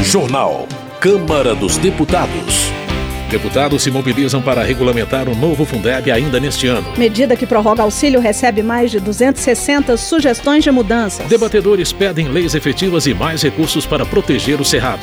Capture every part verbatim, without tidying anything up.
Jornal. Câmara dos Deputados. Deputados se mobilizam para regulamentar o novo Fundeb ainda neste ano. Medida que prorroga auxílio recebe mais de duzentas e sessenta sugestões de mudanças. Debatedores pedem leis efetivas e mais recursos para proteger o Cerrado.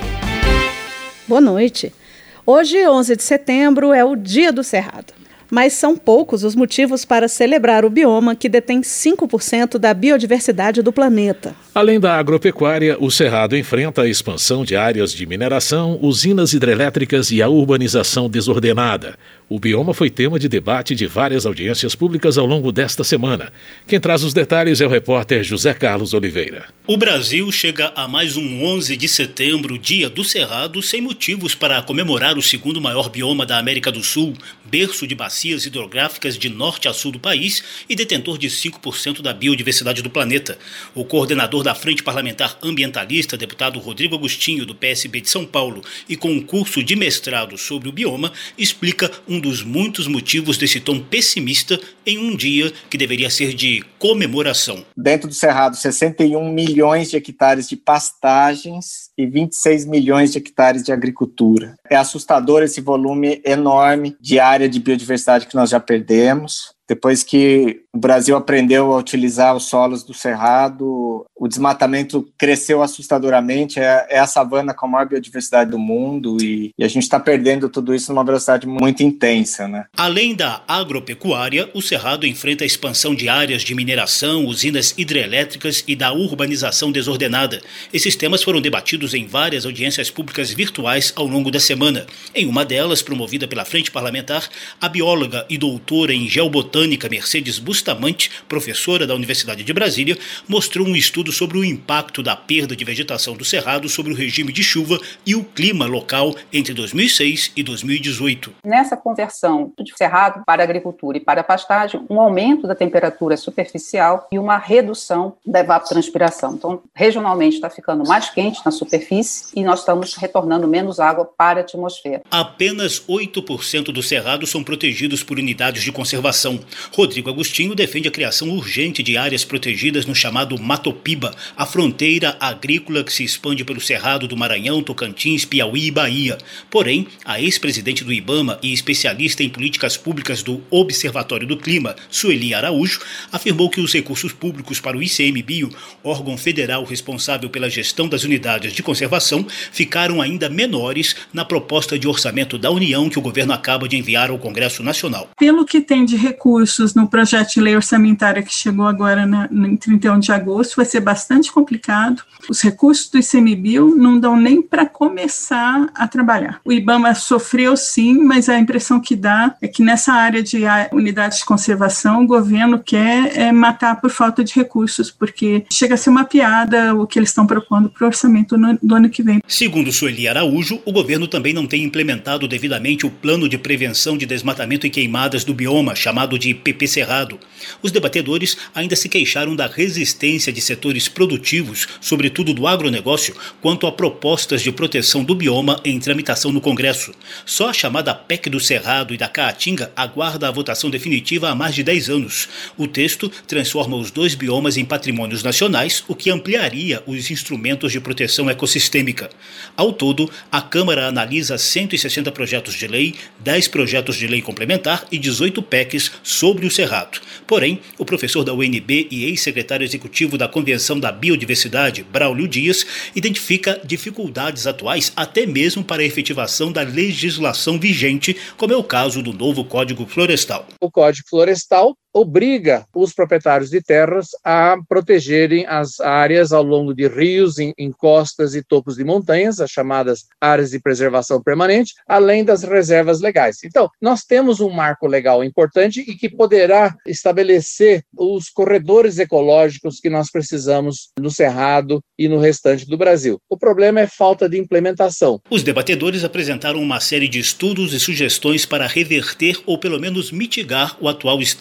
Boa noite. Hoje, onze de setembro, é o Dia do Cerrado. Mas são poucos os motivos para celebrar o bioma que detém cinco por cento da biodiversidade do planeta. Além da agropecuária, o Cerrado enfrenta a expansão de áreas de mineração, usinas hidrelétricas e a urbanização desordenada. O bioma foi tema de debate de várias audiências públicas ao longo desta semana. Quem traz os detalhes é o repórter José Carlos Oliveira. O Brasil chega a mais um onze de setembro, Dia do Cerrado, sem motivos para comemorar o segundo maior bioma da América do Sul, berço de bacias hidrográficas de norte a sul do país e detentor de cinco por cento da biodiversidade do planeta. O coordenador da Frente Parlamentar Ambientalista, deputado Rodrigo Agostinho, do P S B de São Paulo, e com um curso de mestrado sobre o bioma, explica um dos muitos motivos desse tom pessimista em um dia que deveria ser de comemoração. Dentro do Cerrado, sessenta e um milhões de hectares de pastagens e vinte e seis milhões de hectares de agricultura. É assustador esse volume enorme de área de biodiversidade que nós já perdemos. Depois que o Brasil aprendeu a utilizar os solos do Cerrado, o desmatamento cresceu assustadoramente, é, é a savana com a maior biodiversidade do mundo e, e a gente está perdendo tudo isso numa velocidade muito intensa, né? Além da agropecuária, o Cerrado enfrenta a expansão de áreas de mineração, usinas hidrelétricas e da urbanização desordenada. Esses temas foram debatidos em várias audiências públicas virtuais ao longo da semana. Em uma delas, promovida pela Frente Parlamentar, a bióloga e doutora em geobotânica Mercedes Bustamante, professora da Universidade de Brasília, mostrou um estudo sobre o impacto da perda de vegetação do Cerrado sobre o regime de chuva e o clima local entre dois mil e seis e dois mil e dezoito. Nessa conversão de Cerrado para a agricultura e para a pastagem, um aumento da temperatura superficial e uma redução da evapotranspiração. Então, regionalmente está ficando mais quente na superfície e nós estamos retornando menos água para a atmosfera. Apenas oito por cento do Cerrado são protegidos por unidades de conservação. Rodrigo Agostinho defende a criação urgente de áreas protegidas no chamado Matopiba, a fronteira agrícola que se expande pelo Cerrado do Maranhão, Tocantins, Piauí e Bahia. Porém, a ex-presidente do IBAMA e especialista em políticas públicas do Observatório do Clima, Sueli Araújo, afirmou que os recursos públicos para o ICMBio, órgão federal responsável pela gestão das unidades de conservação, ficaram ainda menores na proposta de orçamento da União que o governo acaba de enviar ao Congresso Nacional. Pelo que tem de recursos no projeto de lei orçamentária que chegou agora na, em trinta e um de agosto, vai ser bastante complicado. Os recursos do ICMBio não dão nem para começar a trabalhar. O IBAMA sofreu sim, mas a impressão que dá é que nessa área de unidades de conservação o governo quer é, matar por falta de recursos, porque chega a ser uma piada o que eles estão propondo para o orçamento no, do ano que vem. Segundo Sueli Araújo, o governo também não tem implementado devidamente o plano de prevenção de desmatamento e queimadas do bioma, chamado de P P Cerrado. Os debatedores ainda se queixaram da resistência de setores produtivos, sobretudo do agronegócio, quanto a propostas de proteção do bioma em tramitação no Congresso. Só a chamada P E C do Cerrado e da Caatinga aguarda a votação definitiva há mais de dez anos. O texto transforma os dois biomas em patrimônios nacionais, o que ampliaria os instrumentos de proteção ecossistêmica. Ao todo, a Câmara analisa cento e sessenta projetos de lei, dez projetos de lei complementar e dezoito P E Cs sobre o Cerrado. Porém, o professor da U N B e ex-secretário executivo da Convenção da Biodiversidade, Braulio Dias, identifica dificuldades atuais até mesmo para a efetivação da legislação vigente, como é o caso do novo Código Florestal. O Código Florestal obriga os proprietários de terras a protegerem as áreas ao longo de rios, em, em costas e topos de montanhas, as chamadas áreas de preservação permanente, além das reservas legais. Então, nós temos um marco legal importante e que poderá estabelecer os corredores ecológicos que nós precisamos no Cerrado e no restante do Brasil. O problema é falta de implementação. Os debatedores apresentaram uma série de estudos e sugestões para reverter ou pelo menos mitigar o atual estágio de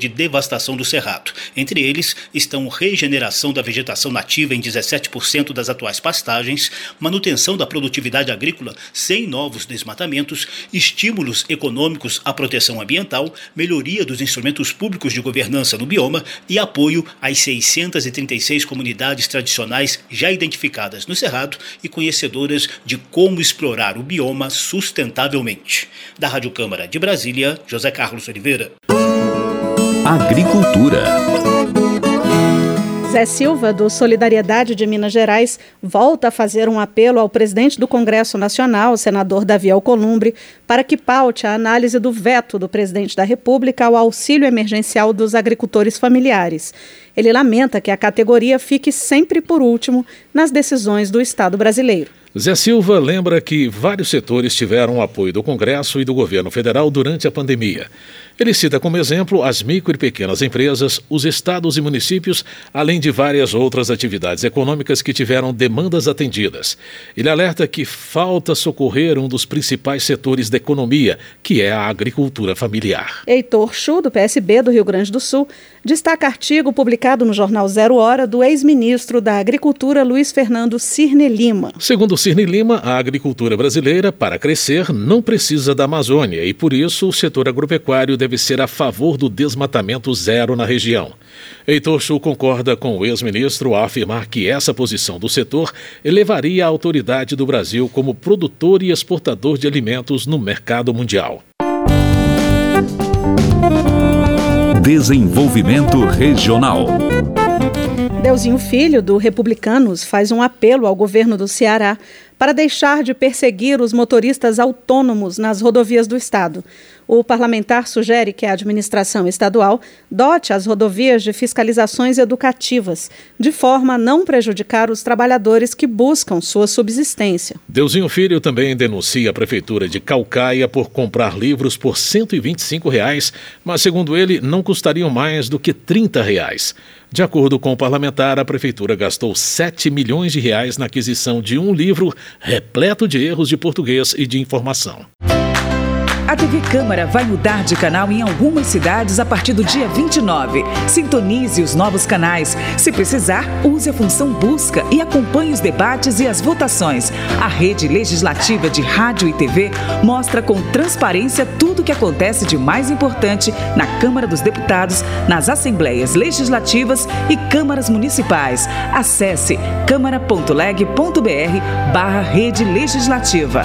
devastação do Cerrado. Entre eles estão regeneração da vegetação nativa em dezessete por cento das atuais pastagens, manutenção da produtividade agrícola sem novos desmatamentos, estímulos econômicos à proteção ambiental, melhoria dos instrumentos públicos de governança no bioma e apoio às seiscentas e trinta e seis comunidades tradicionais já identificadas no Cerrado e conhecedoras de como explorar o bioma sustentavelmente. Da Rádio Câmara de Brasília, José Carlos Oliveira. Agricultura. Zé Silva, do Solidariedade de Minas Gerais, volta a fazer um apelo ao presidente do Congresso Nacional, senador Davi Alcolumbre, para que paute a análise do veto do presidente da República ao auxílio emergencial dos agricultores familiares. Ele lamenta que a categoria fique sempre por último nas decisões do Estado brasileiro. Zé Silva lembra que vários setores tiveram o apoio do Congresso e do governo federal durante a pandemia. Ele cita como exemplo as micro e pequenas empresas, os estados e municípios, além de várias outras atividades econômicas que tiveram demandas atendidas. Ele alerta que falta socorrer um dos principais setores da economia, que é a agricultura familiar. Heitor Chu, do P S B do Rio Grande do Sul, destaca artigo publicado no jornal Zero Hora do ex-ministro da Agricultura, Luiz Fernando Cirne Lima. Segundo Cirne Lima, a agricultura brasileira, para crescer, não precisa da Amazônia e, por isso, o setor agropecuário deve ser a favor do desmatamento zero na região. Heitor Chu concorda com o ex-ministro ao afirmar que essa posição do setor elevaria a autoridade do Brasil como produtor e exportador de alimentos no mercado mundial. Desenvolvimento regional. Deusinho Filho, do Republicanos, faz um apelo ao governo do Ceará para deixar de perseguir os motoristas autônomos nas rodovias do estado. O parlamentar sugere que a administração estadual dote as rodovias de fiscalizações educativas, de forma a não prejudicar os trabalhadores que buscam sua subsistência. Deusinho Filho também denuncia a prefeitura de Caucaia por comprar livros por cento e vinte e cinco reais, mas, segundo ele, não custariam mais do que trinta reais. De acordo com o parlamentar, a prefeitura gastou sete milhões de reais na aquisição de um livro repleto de erros de português e de informação. A T V Câmara vai mudar de canal em algumas cidades a partir do dia vinte e nove. Sintonize os novos canais. Se precisar, use a função busca e acompanhe os debates e as votações. A rede legislativa de rádio e T V mostra com transparência tudo o que acontece de mais importante na Câmara dos Deputados, nas Assembleias Legislativas e Câmaras Municipais. Acesse câmara ponto leg ponto br barra rede legislativa.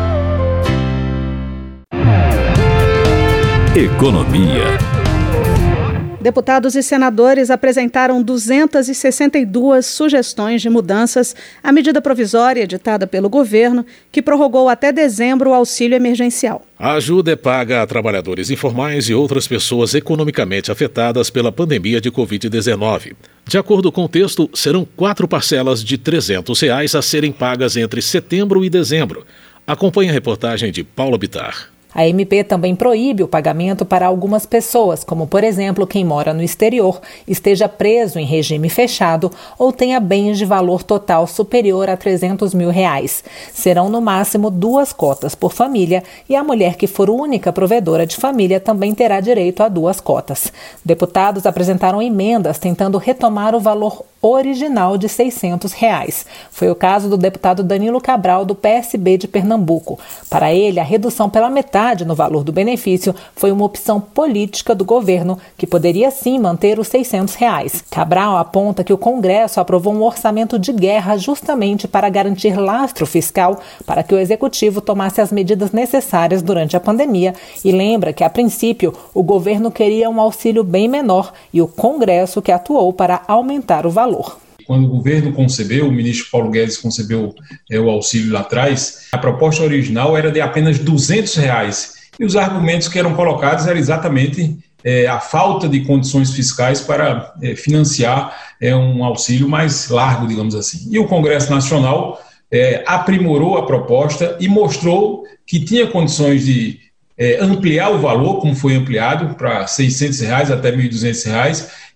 Economia. Deputados e senadores apresentaram duzentas e sessenta e duas sugestões de mudanças à medida provisória editada pelo governo, que prorrogou até dezembro o auxílio emergencial. A ajuda é paga a trabalhadores informais e outras pessoas economicamente afetadas pela pandemia de covid dezenove. De acordo com o texto, serão quatro parcelas de trezentos reais a serem pagas entre setembro e dezembro. Acompanhe a reportagem de Paula Bittar. A M P também proíbe o pagamento para algumas pessoas, como, por exemplo, quem mora no exterior, esteja preso em regime fechado ou tenha bens de valor total superior a trezentos mil reais. Serão, no máximo, duas cotas por família e a mulher que for única provedora de família também terá direito a duas cotas. Deputados apresentaram emendas tentando retomar o valor original de seiscentos reais. Foi o caso do deputado Danilo Cabral, do P S B de Pernambuco. Para ele, a redução pela metade no valor do benefício foi uma opção política do governo, que poderia sim manter os seiscentos reais. Cabral aponta que o Congresso aprovou um orçamento de guerra justamente para garantir lastro fiscal para que o Executivo tomasse as medidas necessárias durante a pandemia e lembra que, a princípio, o governo queria um auxílio bem menor e o Congresso que atuou para aumentar o valor. Quando o governo concebeu, o ministro Paulo Guedes concebeu é, o auxílio lá atrás, a proposta original era de apenas duzentos reais. E os argumentos que eram colocados eram exatamente é, a falta de condições fiscais para é, financiar é, um auxílio mais largo, digamos assim. E o Congresso Nacional é, aprimorou a proposta e mostrou que tinha condições de é, ampliar o valor, como foi ampliado para seiscentos reais até mil e duzentos reais,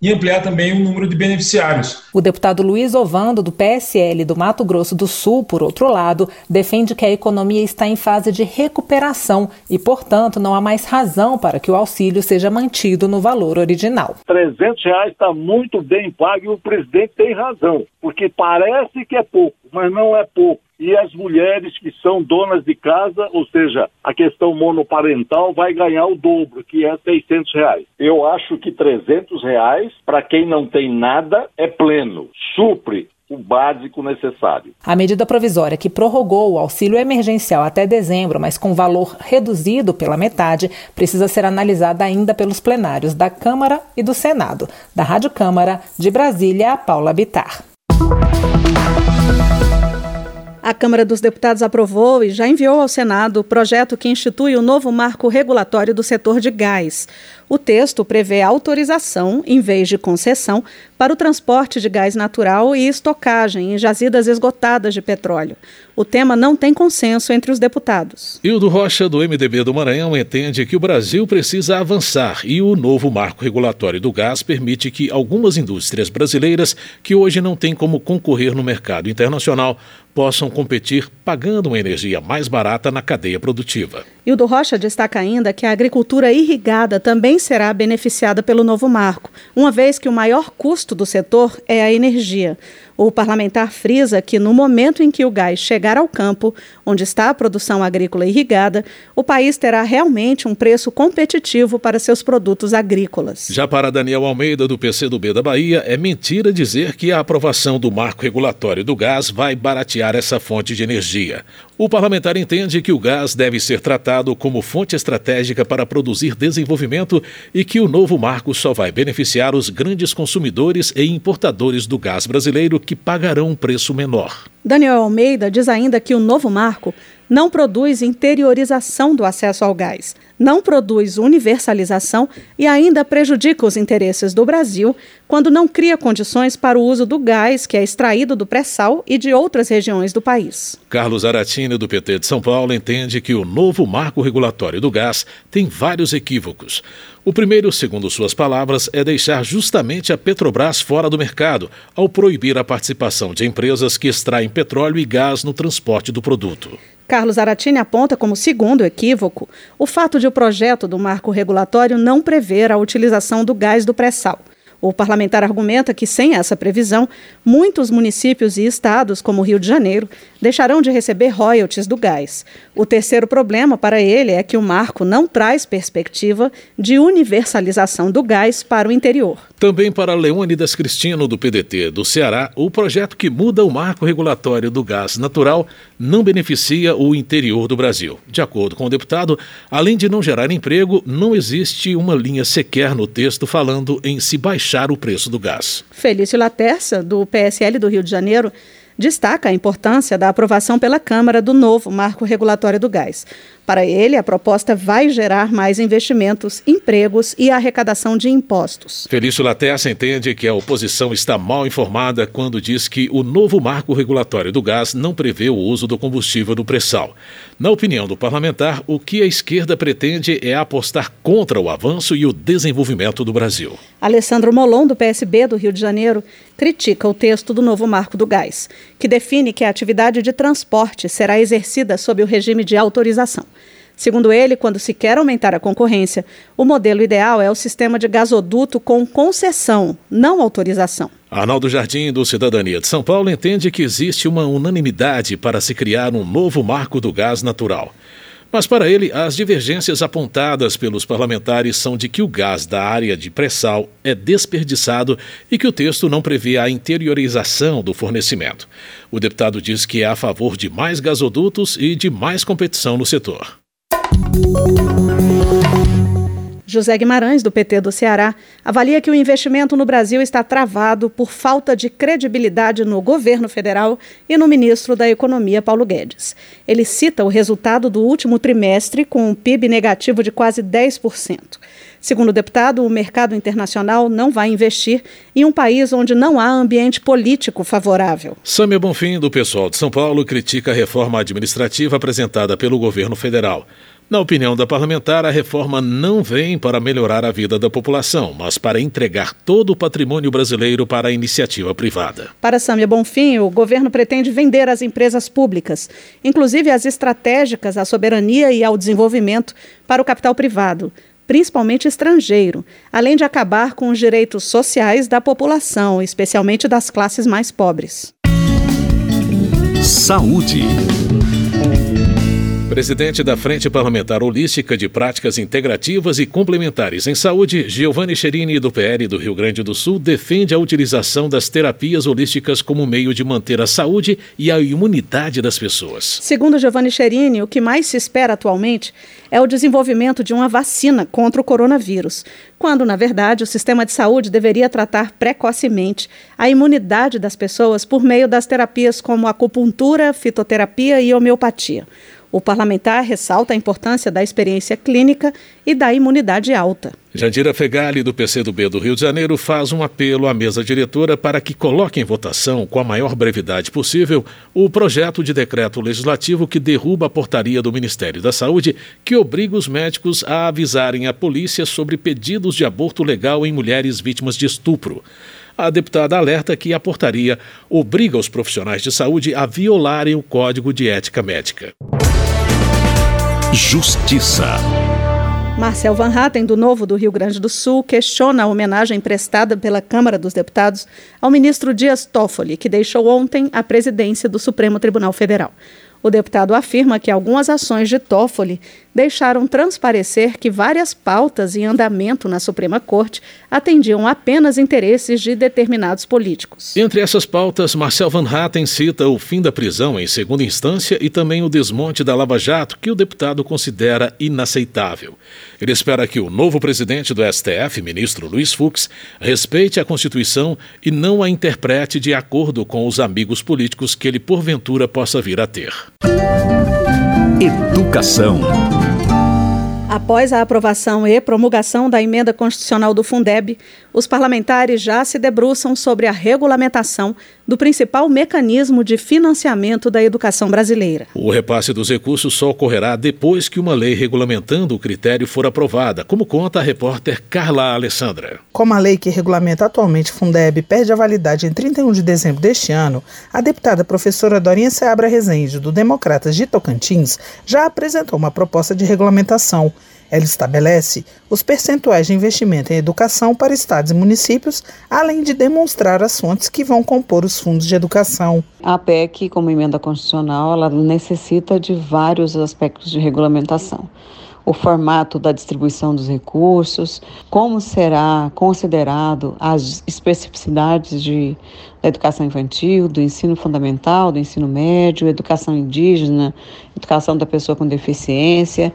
e ampliar também o número de beneficiários. O deputado Luiz Ovando, do P S L do Mato Grosso do Sul, por outro lado, defende que a economia está em fase de recuperação e, portanto, não há mais razão para que o auxílio seja mantido no valor original. trezentos reais está muito bem pago e o presidente tem razão, porque parece que é pouco, mas não é pouco. E as mulheres que são donas de casa, ou seja, a questão monoparental, vai ganhar o dobro, que é seiscentos reais. Eu acho que trezentos reais, para quem não tem nada, é pleno, supre o básico necessário. A medida provisória que prorrogou o auxílio emergencial até dezembro, mas com valor reduzido pela metade, precisa ser analisada ainda pelos plenários da Câmara e do Senado. Da Rádio Câmara, de Brasília, Paula Bittar. A Câmara dos Deputados aprovou e já enviou ao Senado o projeto que institui o novo marco regulatório do setor de gás. O texto prevê autorização, em vez de concessão, para o transporte de gás natural e estocagem em jazidas esgotadas de petróleo. O tema não tem consenso entre os deputados. Hildo Rocha, do M D B do Maranhão, entende que o Brasil precisa avançar e o novo marco regulatório do gás permite que algumas indústrias brasileiras, que hoje não têm como concorrer no mercado internacional, possam competir pagando uma energia mais barata na cadeia produtiva. Hildo Rocha destaca ainda que a agricultura irrigada também será beneficiada pelo novo marco, uma vez que o maior custo do setor é a energia. O parlamentar frisa que no momento em que o gás chegar ao campo, onde está a produção agrícola irrigada, o país terá realmente um preço competitivo para seus produtos agrícolas. Já para Daniel Almeida, do P C do B da Bahia, é mentira dizer que a aprovação do marco regulatório do gás vai baratear essa fonte de energia. O parlamentar entende que o gás deve ser tratado como fonte estratégica para produzir desenvolvimento e que o novo marco só vai beneficiar os grandes consumidores e importadores do gás brasileiro, que pagarão um preço menor. Daniel Almeida diz ainda que o novo marco não produz interiorização do acesso ao gás, não produz universalização e ainda prejudica os interesses do Brasil quando não cria condições para o uso do gás que é extraído do pré-sal e de outras regiões do país. Carlos Aratini, do P T de São Paulo, entende que o novo marco regulatório do gás tem vários equívocos. O primeiro, segundo suas palavras, é deixar justamente a Petrobras fora do mercado, ao proibir a participação de empresas que extraem petróleo e gás no transporte do produto. Carlos Aratini aponta como segundo equívoco o fato de o projeto do marco regulatório não prever a utilização do gás do pré-sal. O parlamentar argumenta que, sem essa previsão, muitos municípios e estados, como o Rio de Janeiro, deixarão de receber royalties do gás. O terceiro problema para ele é que o marco não traz perspectiva de universalização do gás para o interior. Também para Leônidas Cristino, do P D T do Ceará, o projeto que muda o marco regulatório do gás natural não beneficia o interior do Brasil. De acordo com o deputado, além de não gerar emprego, não existe uma linha sequer no texto falando em se baixar o preço do gás. Felício Laterça, do P S L do Rio de Janeiro, destaca a importância da aprovação pela Câmara do novo marco regulatório do gás. Para ele, a proposta vai gerar mais investimentos, empregos e arrecadação de impostos. Felício Laterça entende que a oposição está mal informada quando diz que o novo marco regulatório do gás não prevê o uso do combustível do pré-sal. Na opinião do parlamentar, o que a esquerda pretende é apostar contra o avanço e o desenvolvimento do Brasil. Alessandro Molon, do P S B do Rio de Janeiro, critica o texto do novo marco do gás, que define que a atividade de transporte será exercida sob o regime de autorização. Segundo ele, quando se quer aumentar a concorrência, o modelo ideal é o sistema de gasoduto com concessão, não autorização. Arnaldo Jardim, do Cidadania de São Paulo, entende que existe uma unanimidade para se criar um novo marco do gás natural. Mas para ele, as divergências apontadas pelos parlamentares são de que o gás da área de pré-sal é desperdiçado e que o texto não prevê a interiorização do fornecimento. O deputado diz que é a favor de mais gasodutos e de mais competição no setor. José Guimarães, do P T do Ceará, avalia que o investimento no Brasil está travado por falta de credibilidade no governo federal e no ministro da Economia, Paulo Guedes. Ele cita o resultado do último trimestre com um P I B negativo de quase dez por cento. Segundo o deputado, o mercado internacional não vai investir em um país onde não há ambiente político favorável. Sâmia Bonfim, do Pessoal de São Paulo, critica a reforma administrativa apresentada pelo governo federal. Na opinião da parlamentar, a reforma não vem para melhorar a vida da população, mas para entregar todo o patrimônio brasileiro para a iniciativa privada. Para Sâmia Bonfim, o governo pretende vender as empresas públicas, inclusive as estratégicas à soberania e ao desenvolvimento, para o capital privado, principalmente estrangeiro, além de acabar com os direitos sociais da população, especialmente das classes mais pobres. Saúde. Presidente da Frente Parlamentar Holística de Práticas Integrativas e Complementares em Saúde, Giovanni Cherini, do P L do Rio Grande do Sul, defende a utilização das terapias holísticas como meio de manter a saúde e a imunidade das pessoas. Segundo Giovanni Cherini, o que mais se espera atualmente é o desenvolvimento de uma vacina contra o coronavírus, quando, na verdade, o sistema de saúde deveria tratar precocemente a imunidade das pessoas por meio das terapias como acupuntura, fitoterapia e homeopatia. O parlamentar ressalta a importância da experiência clínica e da imunidade alta. Jandira Fegali, do P C do B do Rio de Janeiro, faz um apelo à mesa diretora para que coloque em votação, com a maior brevidade possível, o projeto de decreto legislativo que derruba a portaria do Ministério da Saúde que obriga os médicos a avisarem a polícia sobre pedidos de aborto legal em mulheres vítimas de estupro. A deputada alerta que a portaria obriga os profissionais de saúde a violarem o Código de Ética Médica. Justiça. Marcel Van Hatten, do Novo do Rio Grande do Sul, questiona a homenagem prestada pela Câmara dos Deputados ao ministro Dias Toffoli, que deixou ontem a presidência do Supremo Tribunal Federal. O deputado afirma que algumas ações de Toffoli deixaram transparecer que várias pautas em andamento na Suprema Corte atendiam apenas interesses de determinados políticos. Entre essas pautas, Marcel Van Hatten cita o fim da prisão em segunda instância e também o desmonte da Lava Jato, que o deputado considera inaceitável. Ele espera que o novo presidente do S T F, ministro Luiz Fux, respeite a Constituição e não a interprete de acordo com os amigos políticos que ele porventura possa vir a ter. Educação. Após a aprovação e promulgação da emenda constitucional do Fundeb, os parlamentares já se debruçam sobre a regulamentação do principal mecanismo de financiamento da educação brasileira. O repasse dos recursos só ocorrerá depois que uma lei regulamentando o critério for aprovada, como conta a repórter Carla Alessandra. Como a lei que regulamenta atualmente o Fundeb perde a validade em trinta e um de dezembro deste ano, a deputada professora Dorinha Seabra Rezende, do Democratas de Tocantins, já apresentou uma proposta de regulamentação. Ela estabelece os percentuais de investimento em educação para estados e municípios, além de demonstrar as fontes que vão compor os fundos de educação. A P E C, como emenda constitucional, ela necessita de vários aspectos de regulamentação. O formato da distribuição dos recursos, como será considerado as especificidades de, da educação infantil, do ensino fundamental, do ensino médio, educação indígena, educação da pessoa com deficiência,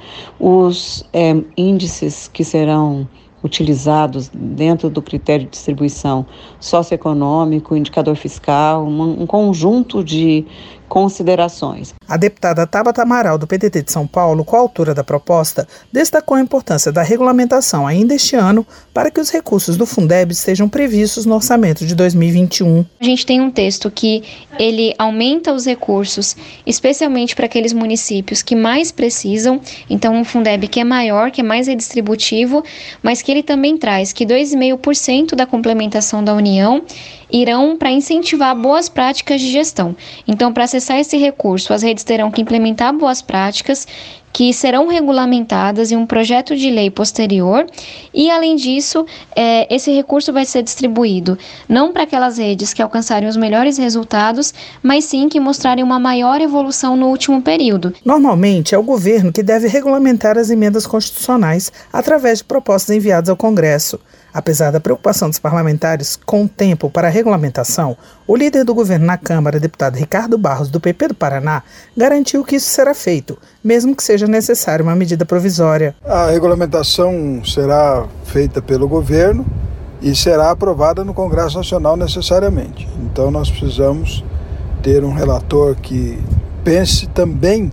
os é, índices que serão utilizados dentro do critério de distribuição socioeconômico, indicador fiscal, um, um conjunto de considerações. A deputada Tabata Amaral, do P D T de São Paulo, coautora da proposta, destacou a importância da regulamentação ainda este ano para que os recursos do Fundeb estejam previstos no orçamento de dois mil e vinte e um. A gente tem um texto que ele aumenta os recursos, especialmente para aqueles municípios que mais precisam, então um Fundeb que é maior, que é mais redistributivo, mas que ele também traz que dois vírgula cinco por cento da complementação da União irão para incentivar boas práticas de gestão. Então, para acessar esse recurso, as redes terão que implementar boas práticas que serão regulamentadas em um projeto de lei posterior e, além disso, é, esse recurso vai ser distribuído não para aquelas redes que alcançarem os melhores resultados, mas sim que mostrarem uma maior evolução no último período. Normalmente, é o governo que deve regulamentar as emendas constitucionais através de propostas enviadas ao Congresso. Apesar da preocupação dos parlamentares com o tempo para a regulamentação, o líder do governo na Câmara, deputado Ricardo Barros, do P P do Paraná, garantiu que isso será feito, mesmo que seja necessária uma medida provisória. A regulamentação será feita pelo governo e será aprovada no Congresso Nacional necessariamente. Então nós precisamos ter um relator que pense também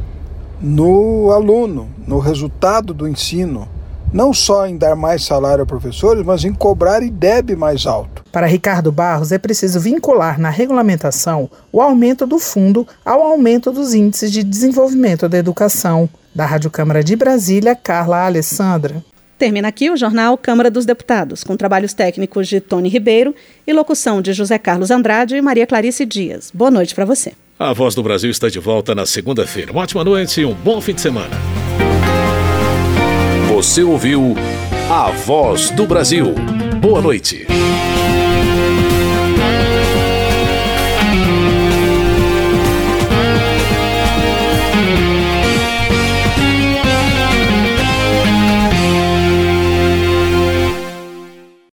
no aluno, no resultado do ensino, não só em dar mais salário a professores, mas em cobrar I D E B mais alto. Para Ricardo Barros, é preciso vincular na regulamentação o aumento do fundo ao aumento dos índices de desenvolvimento da educação. Da Rádio Câmara de Brasília, Carla Alessandra. Termina aqui o jornal Câmara dos Deputados, com trabalhos técnicos de Tony Ribeiro e locução de José Carlos Andrade e Maria Clarice Dias. Boa noite para você. A Voz do Brasil está de volta na segunda-feira. Uma ótima noite e um bom fim de semana. Você ouviu A Voz do Brasil. Boa noite.